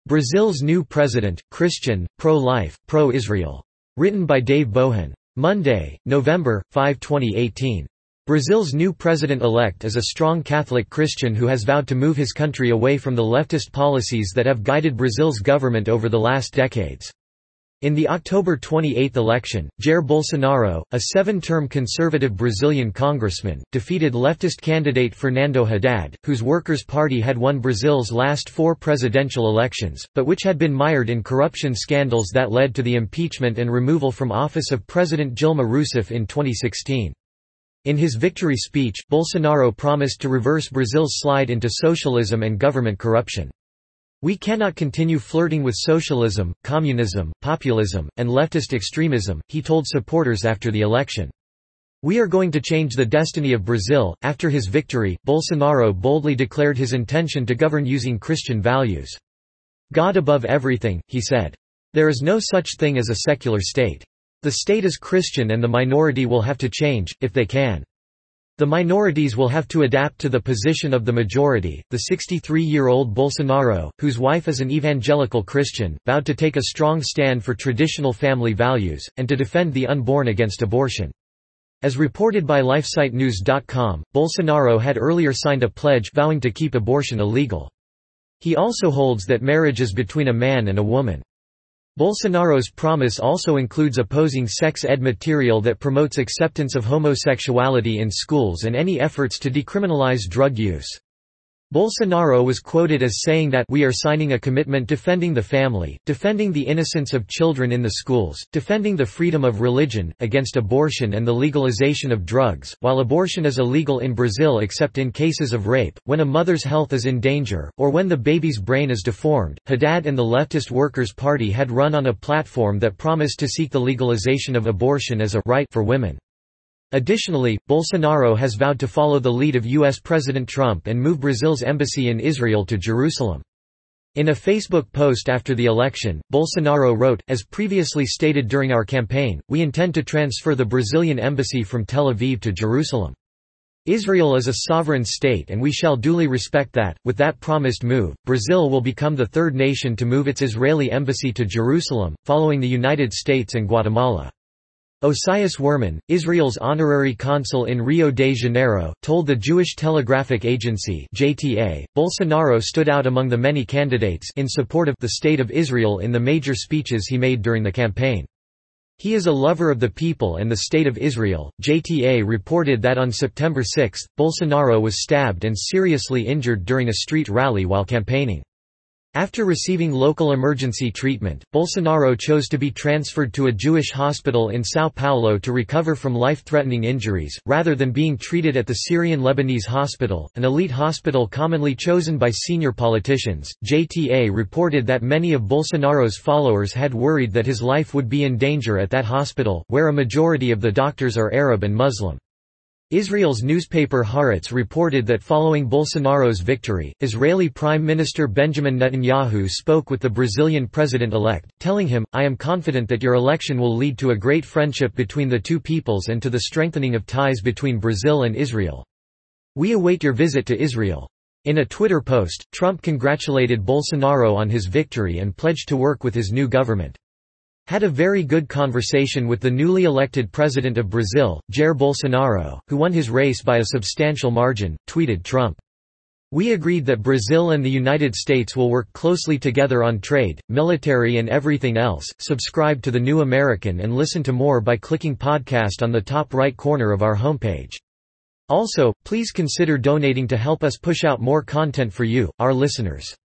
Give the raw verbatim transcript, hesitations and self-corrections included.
Brazil's New President, Christian, Pro-Life, Pro-Israel. Written by Dave Bohan. Monday, November fifth twenty eighteen. Brazil's new president-elect is a strong Catholic Christian who has vowed to move his country away from the leftist policies that have guided Brazil's government over the last decades. In the October twenty-eighth election, Jair Bolsonaro, a seven-term conservative Brazilian congressman, defeated leftist candidate Fernando Haddad, whose Workers' Party had won Brazil's last four presidential elections, but which had been mired in corruption scandals that led to the impeachment and removal from office of President Dilma Rousseff in twenty sixteen. In his victory speech, Bolsonaro promised to reverse Brazil's slide into socialism and government corruption. "We cannot continue flirting with socialism, communism, populism, and leftist extremism," he told supporters after the election. "We are going to change the destiny of Brazil." After his victory, Bolsonaro boldly declared his intention to govern using Christian values. "God above everything," he said. "There is no such thing as a secular state. The state is Christian and the minority will have to change, if they can. The minorities will have to adapt to the position of the majority." The sixty-three-year-old Bolsonaro, whose wife is an evangelical Christian, vowed to take a strong stand for traditional family values, and to defend the unborn against abortion. As reported by LifeSite News dot com, Bolsonaro had earlier signed a pledge vowing to keep abortion illegal. He also holds that marriage is between a man and a woman. Bolsonaro's promise also includes opposing sex ed material that promotes acceptance of homosexuality in schools and any efforts to decriminalize drug use. Bolsonaro was quoted as saying that "we are signing a commitment defending the family, defending the innocence of children in the schools, defending the freedom of religion, against abortion and the legalization of drugs." While abortion is illegal in Brazil except in cases of rape, when a mother's health is in danger, or when the baby's brain is deformed, Haddad and the leftist Workers' Party had run on a platform that promised to seek the legalization of abortion as a right for women. Additionally, Bolsonaro has vowed to follow the lead of U S President Trump and move Brazil's embassy in Israel to Jerusalem. In a Facebook post after the election, Bolsonaro wrote, "As previously stated during our campaign, we intend to transfer the Brazilian embassy from Tel Aviv to Jerusalem. Israel is a sovereign state and we shall duly respect that." With that promised move, Brazil will become the third nation to move its Israeli embassy to Jerusalem, following the United States and Guatemala. Osias Werman, Israel's honorary consul in Rio de Janeiro, told the Jewish Telegraphic Agency (J T A), Bolsonaro stood out among the many candidates in support of the State of Israel in the major speeches he made during the campaign. "He is a lover of the people and the State of Israel." J T A reported that on September sixth, Bolsonaro was stabbed and seriously injured during a street rally while campaigning. After receiving local emergency treatment, Bolsonaro chose to be transferred to a Jewish hospital in São Paulo to recover from life-threatening injuries, rather than being treated at the Syrian-Lebanese hospital, an elite hospital commonly chosen by senior politicians. J T A reported that many of Bolsonaro's followers had worried that his life would be in danger at that hospital, where a majority of the doctors are Arab and Muslim. Israel's newspaper Haaretz reported that following Bolsonaro's victory, Israeli Prime Minister Benjamin Netanyahu spoke with the Brazilian president-elect, telling him, "I am confident that your election will lead to a great friendship between the two peoples and to the strengthening of ties between Brazil and Israel. We await your visit to Israel." In a Twitter post, Trump congratulated Bolsonaro on his victory and pledged to work with his new government. "Had a very good conversation with the newly elected president of Brazil, Jair Bolsonaro, who won his race by a substantial margin," tweeted Trump. "We agreed that Brazil and the United States will work closely together on trade, military and everything else." Subscribe to The New American and listen to more by clicking podcast on the top right corner of our homepage. Also, please consider donating to help us push out more content for you, our listeners.